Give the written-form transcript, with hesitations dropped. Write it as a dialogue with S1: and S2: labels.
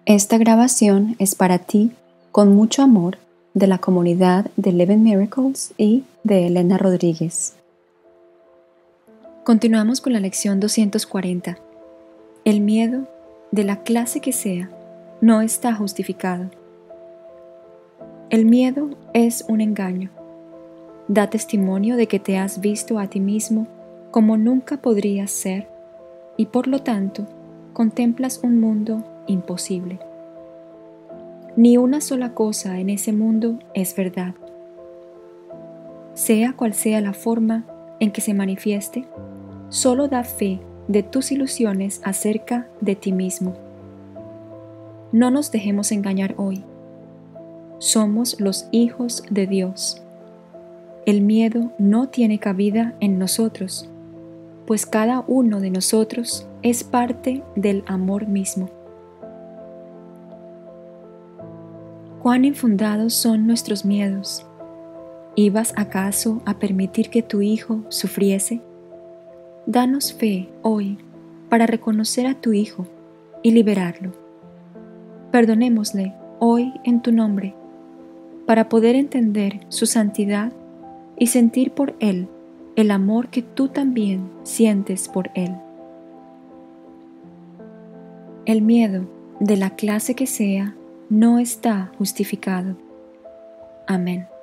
S1: Esta grabación es para ti, con mucho amor, de la comunidad de 11 Miracles y de Elena Rodríguez. Continuamos con la lección 240. El miedo, de la clase que sea, no está justificado. El miedo es un engaño. Da testimonio de que te has visto a ti mismo como nunca podrías ser y por lo tanto contemplas un mundo imposible. Ni una sola cosa en ese mundo es verdad. Sea cual sea la forma en que se manifieste, solo da fe de tus ilusiones acerca de ti mismo. No nos dejemos engañar hoy. Somos los hijos de Dios. El miedo no tiene cabida en nosotros, pues cada uno de nosotros es parte del amor mismo. ¿Cuán infundados son nuestros miedos? ¿Ibas acaso a permitir que tu hijo sufriese? Danos fe hoy para reconocer a tu hijo y liberarlo. Perdonémosle hoy en tu nombre, para poder entender su santidad y sentir por él el amor que tú también sientes por él. El miedo, de la clase que sea, no está justificado. Amén.